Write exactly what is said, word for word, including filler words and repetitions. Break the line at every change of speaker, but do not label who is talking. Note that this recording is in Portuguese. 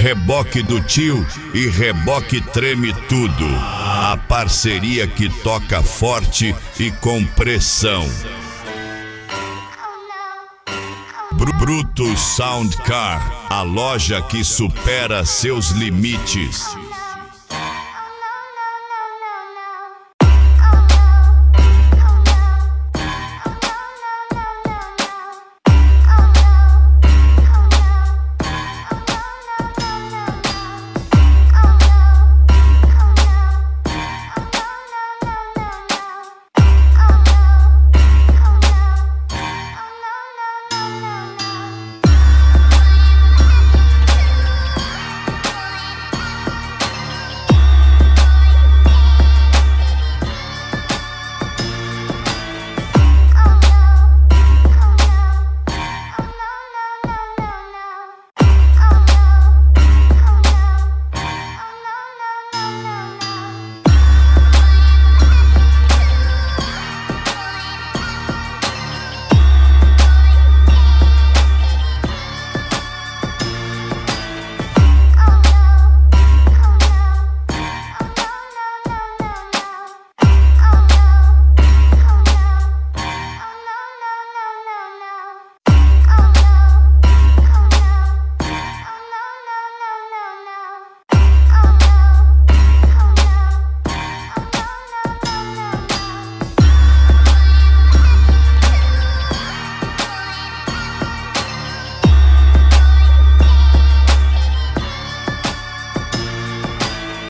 Reboque do Tio e Reboque Treme Tudo. A parceria que toca forte e com pressão. Brutus Sound Car, a loja que supera seus limites.